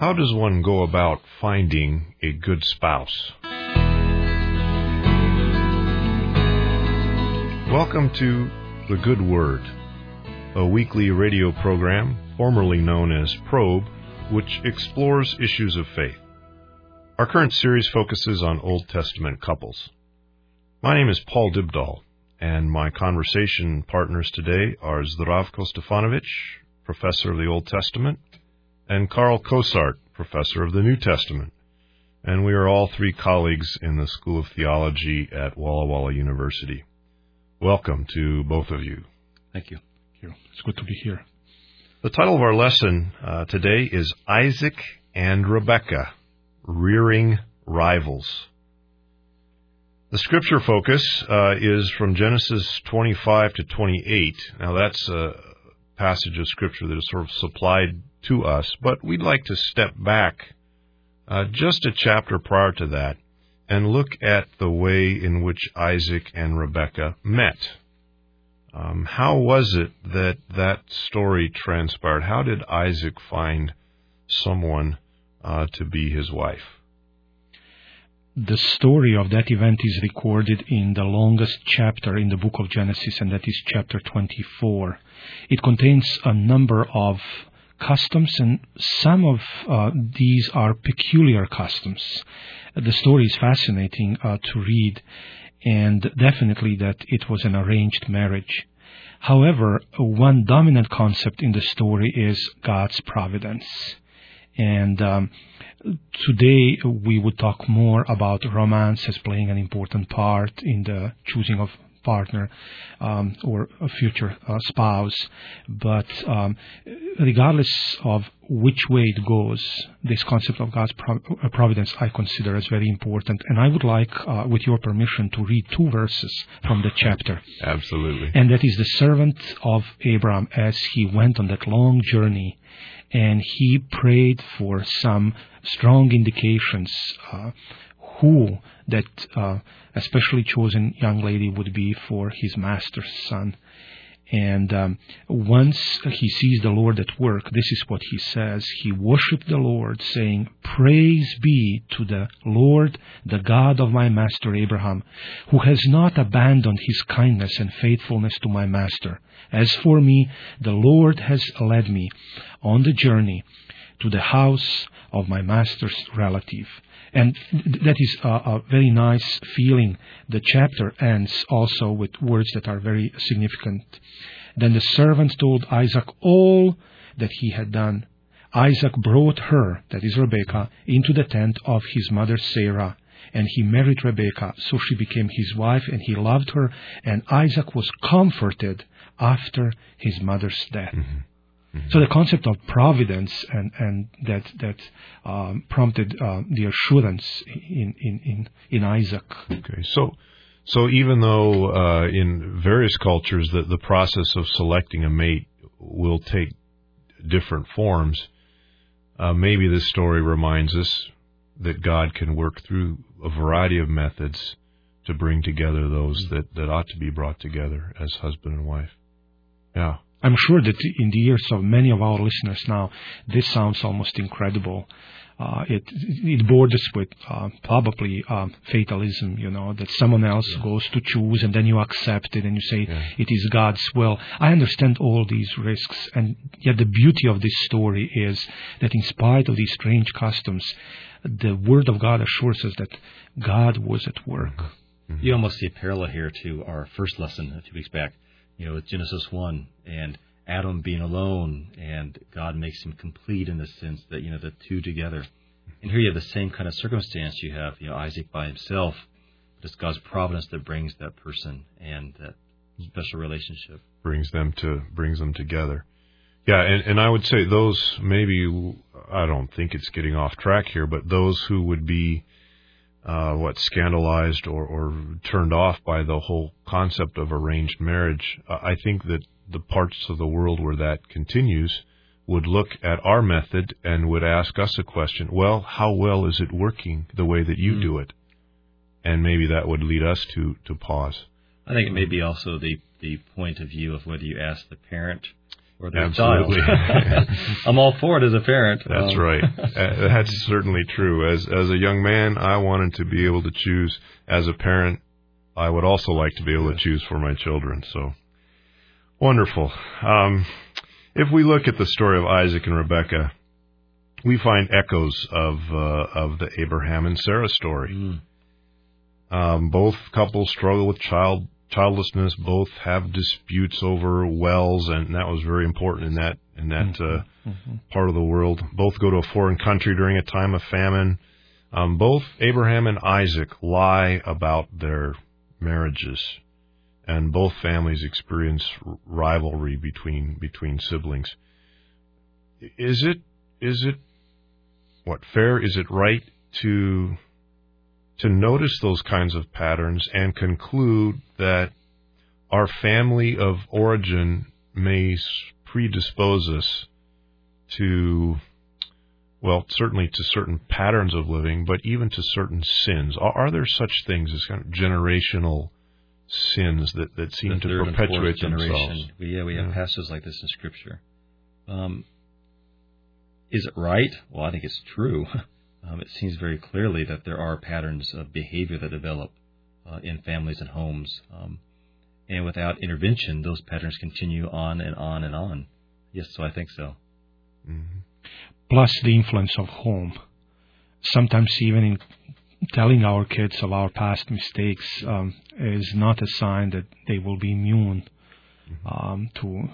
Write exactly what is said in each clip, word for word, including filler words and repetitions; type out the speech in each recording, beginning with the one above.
How does one go about finding a good spouse? Welcome to The Good Word, a weekly radio program formerly known as Probe, which explores issues of faith. Our current series focuses on Old Testament couples. My name is Paul Dybdahl, and my conversation partners today are Zdravko Stefanovic, professor of the Old Testament, and Karl Kosart, professor of the New Testament. And we are all three colleagues in the School of Theology at Walla Walla University. Welcome to both of you. Thank you. It's good to be here. The title of our lesson uh, today is Isaac and Rebekah, Rearing Rivals. The scripture focus uh, is from Genesis twenty-five to twenty-eight. Now, that's a passage of scripture that is sort of supplied to us, but we'd like to step back uh, just a chapter prior to that and look at the way in which Isaac and Rebekah met. Um, how was it that that story transpired? How did Isaac find someone uh, to be his wife? The story of that event is recorded in the longest chapter in the book of Genesis, and that is chapter twenty-four. It contains a number of customs, and some of uh, these are peculiar customs. The story is fascinating uh, to read, and definitely that it was an arranged marriage. However, one dominant concept in the story is God's providence. And um, today we would talk more about romance as playing an important part in the choosing of partner um, or a future uh, spouse. But um, regardless of which way it goes, this concept of God's providence I consider as very important. And I would like, uh, with your permission, to read two verses from the chapter. Absolutely. And that is the servant of Abraham as he went on that long journey, and he prayed for some strong indications uh, who that uh, especially chosen young lady would be for his master's son. And um, once he sees the Lord at work, this is what he says. He worshipped the Lord, saying, "Praise be to the Lord, the God of my master Abraham, who has not abandoned his kindness and faithfulness to my master. As for me, the Lord has led me on the journey to the house of my master's relative." And that is a, a very nice feeling. The chapter ends also with words that are very significant. Then the servant told Isaac all that he had done. Isaac brought her, that is Rebekah, into the tent of his mother Sarah, and he married Rebekah. So she became his wife, and he loved her, and Isaac was comforted after his mother's death. Mm-hmm. Mm-hmm. So the concept of providence and, and that that um, prompted uh, the assurance in, in, in, in Isaac. Okay, so so even though uh, in various cultures the, the process of selecting a mate will take different forms, uh, maybe this story reminds us that God can work through a variety of methods to bring together those that, that ought to be brought together as husband and wife. Yeah. I'm sure that in the ears of many of our listeners now, this sounds almost incredible. Uh, it it borders with uh, probably um, fatalism, you know, that someone else yeah. goes to choose and then you accept it and you say yeah. it is God's will. I understand all these risks, and yet the beauty of this story is that in spite of these strange customs, the Word of God assures us that God was at work. Mm-hmm. You almost see a parallel here to our first lesson a few weeks back. You know, with Genesis one and Adam being alone, and God makes him complete in the sense that, you know, the two together. And here you have the same kind of circumstance. You have, you know, Isaac by himself, but it's God's providence that brings that person and that special relationship. Brings them to, brings them together. Yeah, and, and I would say those, maybe, I don't think it's getting off track here, but those who would be Uh, what, scandalized or, or turned off by the whole concept of arranged marriage, uh, I think that the parts of the world where that continues would look at our method and would ask us a question, well, how well is it working the way that you mm. do it? And maybe that would lead us to, to pause. I think it may be also the, the point of view of whether you ask the parent or their Absolutely. child. I'm all for it as a parent. That's um, right. Uh, That's certainly true. As as a young man, I wanted to be able to choose. As a parent, I would also like to be able to choose for my children. So wonderful. Um, if we look at the story of Isaac and Rebekah, we find echoes of uh, of the Abraham and Sarah story. Mm. Um, both couples struggle with child childlessness. Both have disputes over wells, and that was very important in that in that uh, Mm-hmm. part of the world. Both go to a foreign country during a time of famine. Um, both Abraham and Isaac lie about their marriages, and both families experience r- rivalry between between siblings. Is it is it what fair? Is it right to to notice those kinds of patterns and conclude that our family of origin may predispose us to, well, certainly to certain patterns of living, but even to certain sins? Are, are there such things as kind of generational sins that, that seem the to third and perpetuate fourth generation. themselves? We, yeah, we have Yeah. passages like this in Scripture. Um, is it right? Well, I think it's true. Um, it seems very clearly that there are patterns of behavior that develop uh, in families and homes. Um, and without intervention, those patterns continue on and on and on. Yes, so I think so. Mm-hmm. Plus the influence of home. Sometimes even in telling our kids of our past mistakes um, is not a sign that they will be immune um, to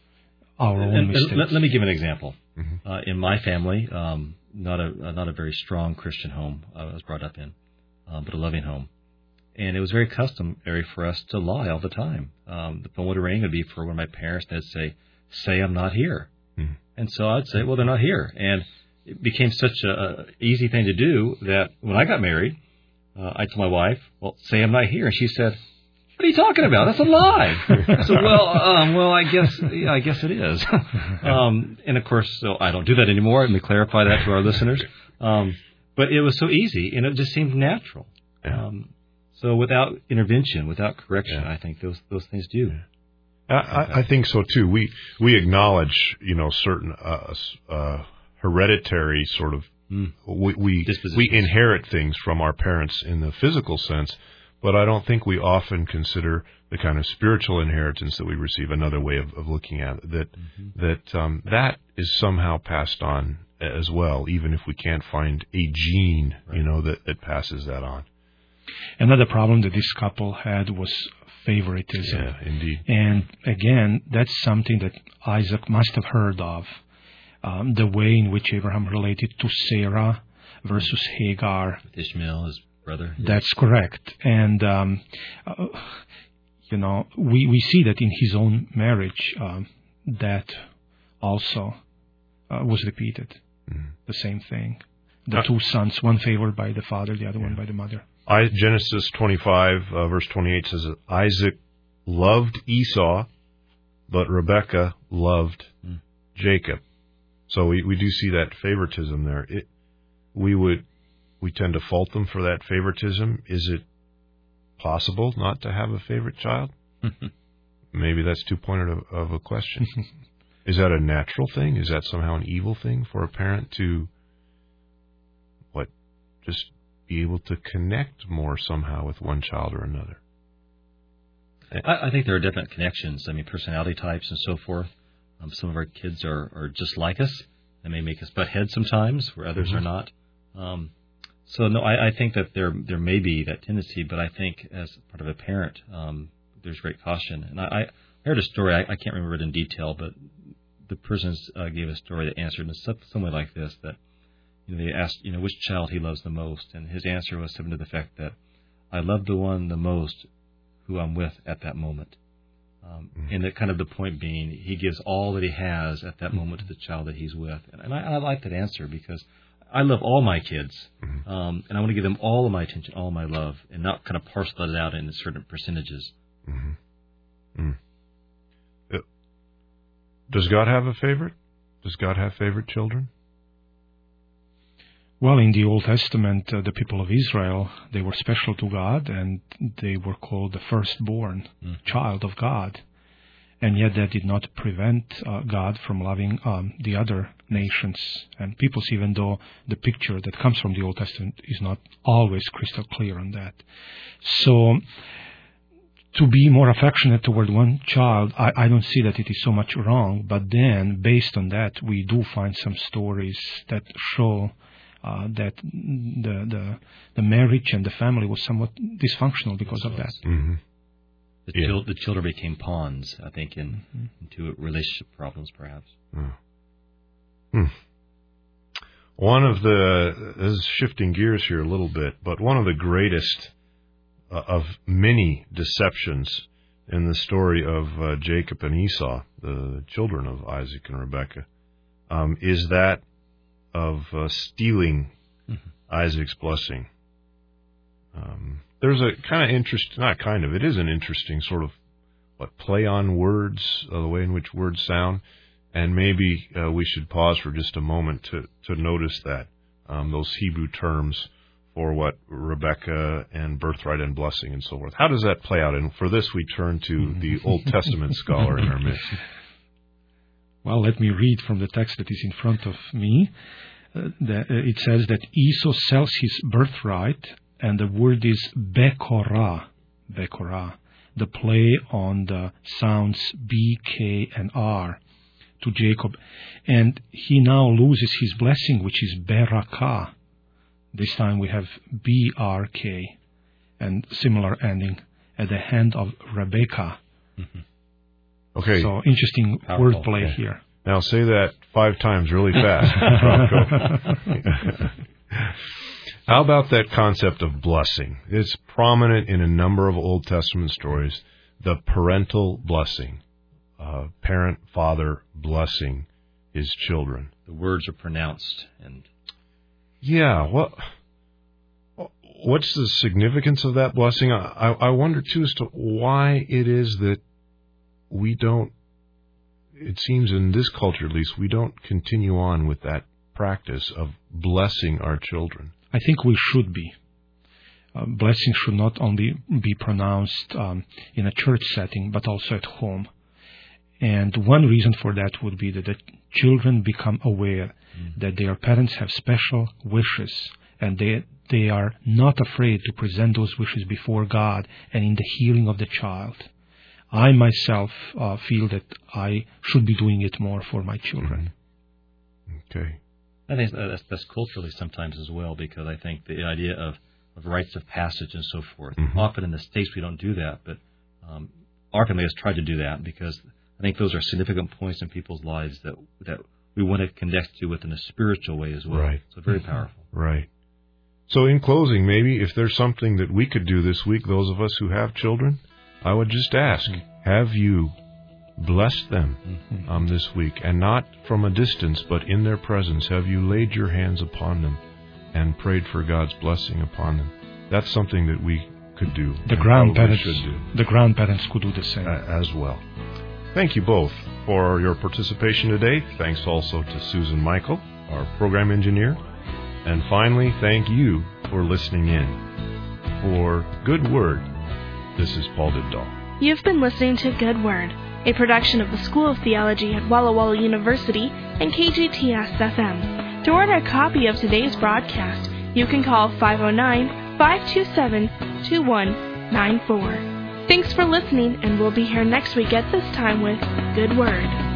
our own And- and mistakes. let, let me give an example. Mm-hmm. Uh, in my family, um, not a uh, not a very strong Christian home I was brought up in, uh, but a loving home. And it was very customary for us to lie all the time. Um, the phone would ring, it would be for one of my parents, they'd say, say I'm not here. Mm-hmm. And so I'd say, well, they're not here. And it became such a, a easy thing to do that when I got married, uh, I told my wife, well, say I'm not here. And she said, what are you talking about? That's a lie. I said, well, um, well, I guess, yeah, I guess it is. um, and of course, so I don't do that anymore. Let me clarify that to our listeners. Um, but it was so easy, and it just seemed natural. Yeah. Um, so without intervention, without correction, Yeah. I think those those things do. I, I, I think so too. We we acknowledge, you know, certain uh, uh, hereditary sort of Mm. we we, Dispositions. we inherit things from our parents in the physical sense, but I don't think we often consider the kind of spiritual inheritance that we receive. Another way of, of looking at it, that Mm-hmm. that um, that is somehow passed on as well, even if we can't find a gene, Right. you know, that, that passes that on. Another problem that this couple had was favoritism. Yeah, indeed. And again, that's something that Isaac must have heard of. Um, the way in which Abraham related to Sarah versus Hagar. With Ishmael, his brother. That's correct. And, um, uh, you know, we, we see that in his own marriage, um, that also uh, was repeated. Mhm. The same thing. The Uh, two sons, one favored by the father, the other one by the mother. I, Genesis twenty-five, uh, verse twenty-eight says that Isaac loved Esau, but Rebekah loved Mm. Jacob. So we, we do see that favoritism there. It, we would we tend to fault them for that favoritism. Is it possible not to have a favorite child? Maybe that's too pointed of, of a question. Is that a natural thing? Is that somehow an evil thing for a parent to, what, just be able to connect more somehow with one child or another? I, I think there are definite connections. I mean, personality types and so forth. Um, some of our kids are, are just like us. They may make us butt heads sometimes, where others Mhm. are not. Um, so no, I, I think that there there may be that tendency, but I think as part of a parent, um, there's great caution. And I, I heard a story. I, I can't remember it in detail, but the person uh, gave a story that answered in some, some way like this: that you know, they asked, you know, which child he loves the most, and his answer was something to the effect that I love the one the most who I'm with at that moment. Um, Mhm. and that kind of the point being, he gives all that he has at that moment to the child that he's with. And, and I, I like that answer because I love all my kids, Mhm. um, and I want to give them all of my attention, all of my love, and not kind of parcel it out in certain percentages. Mm-hmm. Mm. Uh, Does God have a favorite? Does God have favorite children? Well, in the Old Testament, uh, the people of Israel, they were special to God, and they were called the firstborn Mm. child of God. And yet that did not prevent uh, God from loving um, the other nations and peoples, even though the picture that comes from the Old Testament is not always crystal clear on that. So, to be more affectionate toward one child, I, I don't see that it is so much wrong, but then, based on that, we do find some stories that show uh, that the, the the marriage and the family was somewhat dysfunctional because of that. Mm-hmm. The, Yeah. chil- the children became pawns, I think, in Mm-hmm. into relationship problems, perhaps. Oh. Hmm. One of the, this is shifting gears here a little bit, but one of the greatest uh, of many deceptions in the story of uh, Jacob and Esau, the children of Isaac and Rebekah, um, is that of uh, stealing Mhm. Isaac's blessing. Um, there's a kind of interest, not kind of, it is an interesting sort of what play on words, uh, the way in which words sound, and maybe uh, we should pause for just a moment to, to notice that, um, those Hebrew terms for what Rebekah and birthright and blessing and so forth. How does that play out? And for this, we turn to the Old Testament scholar in our midst. Well, let me read from the text that is in front of me. Uh, the, uh, it says that Esau sells his birthright, and the word is Bekorah, Bekorah, the play on the sounds B, K, and R to Jacob. And he now loses his blessing, which is Berakah. This time we have B R K, and similar ending at the hand of Rebekah. Mm-hmm. Okay. So interesting Powerful. wordplay Okay. here. Now say that five times really fast. How about that concept of blessing? It's prominent in a number of Old Testament stories, the parental blessing. Uh, parent, father blessing his children. The words are pronounced, and Yeah, what what's the significance of that blessing? I, I wonder, too, as to why it is that we don't, it seems in this culture at least, we don't continue on with that practice of blessing our children. I think we should be. Uh, blessings should not only be pronounced um, in a church setting, but also at home. And one reason for that would be that the children become aware mm. that their parents have special wishes, and they they are not afraid to present those wishes before God and in the hearing of the child. I myself uh, feel that I should be doing it more for my children. Mm-hmm. Okay. I think that's, that's culturally sometimes as well, because I think the idea of, of rites of passage and so forth, Mm-hmm. often in the States we don't do that, but um, our family has tried to do that because I think those are significant points in people's lives that that we want to connect to within a spiritual way as well. Right. So very powerful. Right. So in closing, maybe if there's something that we could do this week, those of us who have children, I would just ask, mm-hmm. have you blessed them mm-hmm. um, this week? And not from a distance, but in their presence. Have you laid your hands upon them and prayed for God's blessing upon them? That's something that we could do. The grandparents should do. The grandparents could do the same. Uh, as well. Thank you both for your participation today. Thanks also to Susan Michael, our program engineer. And finally, thank you for listening in. For Good Word, this is Paul Dibdahl. You've been listening to Good Word, a production of the School of Theology at Walla Walla University and K G T S F M. To order a copy of today's broadcast, you can call five oh nine, five two seven, two one nine four. Thanks for listening, and we'll be here next week at this time with Good Word.